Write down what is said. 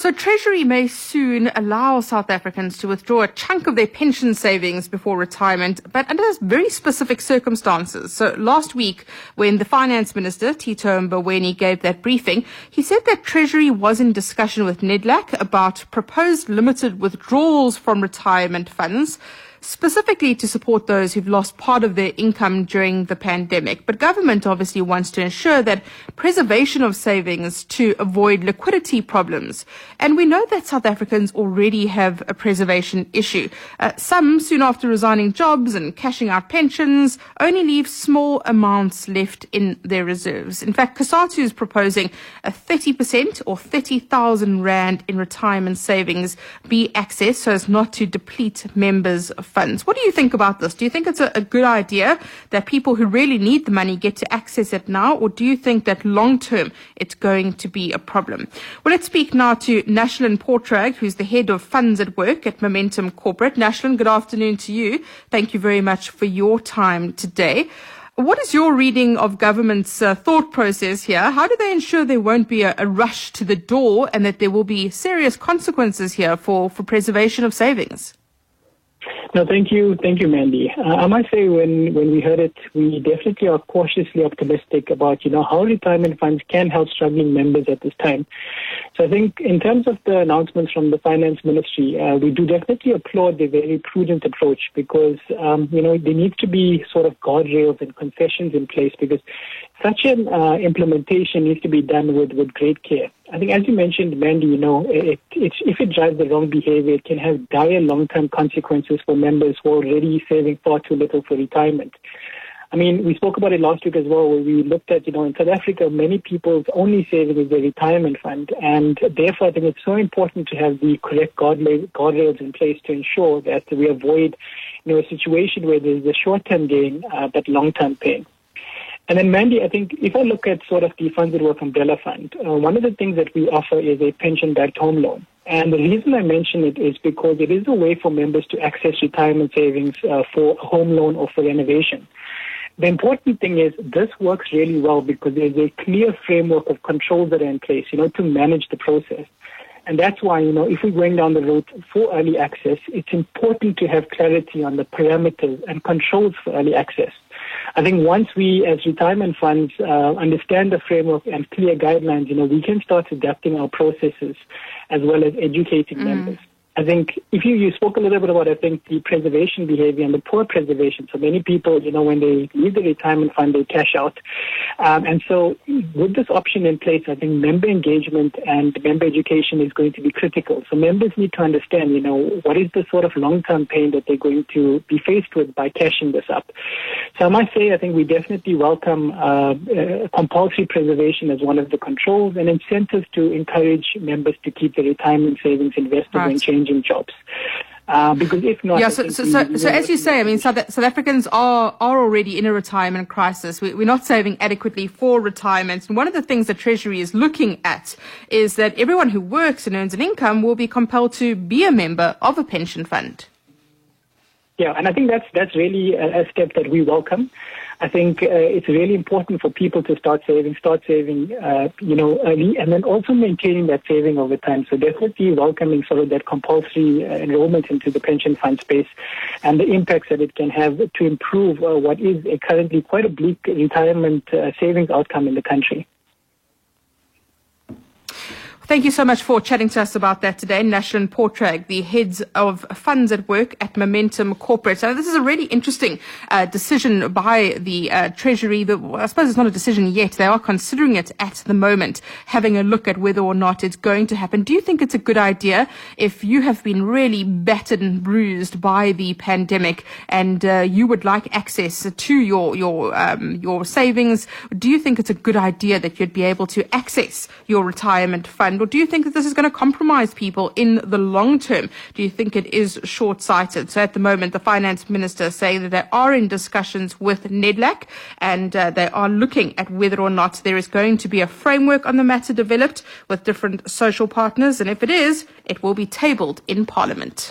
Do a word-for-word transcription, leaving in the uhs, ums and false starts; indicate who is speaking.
Speaker 1: So Treasury may soon allow South Africans to withdraw a chunk of their pension savings before retirement, but under very specific circumstances. So last week, when the Finance Minister, Tito Mboweni, gave that briefing, he said that Treasury was in discussion with NEDLAC about proposed limited withdrawals from retirement funds, specifically to support those who've lost part of their income during the pandemic. But government obviously wants to ensure that preservation of savings to avoid liquidity problems. And we know that South Africans already have a preservation issue. Uh, some, soon after resigning jobs and cashing out pensions, only leave small amounts left in their reserves. In fact, COSATU is proposing a thirty percent or thirty thousand rand in retirement savings be accessed so as not to deplete members' funds. What do you think about this? Do you think it's a, a good idea that people who really need the money get to access it now, or do you think that long term it's going to be a problem? Well, let's speak now to Nashlan Portrag, who's the head of funds at work at Momentum Corporate. Nashlan, good afternoon to you. Thank you very much for your time today. What is your reading of government's uh, thought process here? How do they ensure there won't be a, a rush to the door and that there will be serious consequences here for, for preservation of savings?
Speaker 2: No, thank you. Thank you, Mandy. Uh, I must say when, when we heard it, we definitely are cautiously optimistic about, you know, how retirement funds can help struggling members at this time. So I think in terms of the announcements from the Finance Ministry, uh, we do definitely applaud the very prudent approach because, um, you know, there needs to be sort of guardrails and concessions in place because such an uh, implementation needs to be done with, with great care. I think, as you mentioned, Mandy, you know, it, it, if it drives the wrong behavior, it can have dire long-term consequences for members who are already saving far too little for retirement. I mean, we spoke about it last week as well, where we looked at, you know, in South Africa, many people's only saving is their retirement fund. And therefore, I think it's so important to have the correct guardrails in place to ensure that we avoid, you know, a situation where there's a short-term gain, uh, but long-term pain. And then, Mandy, I think if I look at sort of the Funds at Work umbrella fund, uh, one of the things that we offer is a pension-backed home loan. And the reason I mention it is because it is a way for members to access retirement savings uh, for a home loan or for renovation. The important thing is this works really well because there's a clear framework of controls that are in place, you know, to manage the process. And that's why, you know, if we're going down the road for early access, it's important to have clarity on the parameters and controls for early access. I think once we, as retirement funds, uh, understand the framework and clear guidelines, you know, we can start adapting our processes as well as educating mm. members. I think if you, you spoke a little bit about, I think, the preservation behavior and the poor preservation. So many people, you know, when they leave the retirement fund, they cash out. Um, and so with this option in place, I think member engagement and member education is going to be critical. So members need to understand, you know, what is the sort of long-term pain that they're going to be faced with by cashing this up. So I must say, I think we definitely welcome uh, uh, compulsory preservation as one of the controls and incentives to encourage members to keep their retirement savings invested right. in changing jobs. Uh, because if not,
Speaker 1: yeah. So, so, so, so as you say, I mean, South, South Africans are are already in a retirement crisis. We, we're not saving adequately for retirement, and one of the things that Treasury is looking at is that everyone who works and earns an income will be compelled to be a member of a pension fund.
Speaker 2: Yeah, and I think that's that's really a, a step that we welcome. I think uh, it's really important for people to start saving, start saving, uh, you know, early, and then also maintaining that saving over time. So definitely welcoming sort of that compulsory uh, enrollment into the pension fund space and the impacts that it can have to improve uh, what is a currently quite a bleak retirement uh, savings outcome in the country.
Speaker 1: Thank you so much for chatting to us about that today. Nashlan Portrag, the head of funds at work at Momentum Corporate. So this is a really interesting uh, decision by the uh, Treasury. But I suppose it's not a decision yet. They are considering it at the moment, having a look at whether or not it's going to happen. Do you think it's a good idea if you have been really battered and bruised by the pandemic and uh, you would like access to your your um, your savings? Do you think it's a good idea that you'd be able to access your retirement fund? Or do you think that this is going to compromise people in the long term? Do you think it is short-sighted? So at the moment, the Finance Minister is saying that they are in discussions with NEDLAC and uh, they are looking at whether or not there is going to be a framework on the matter developed with different social partners. And if it is, it will be tabled in Parliament.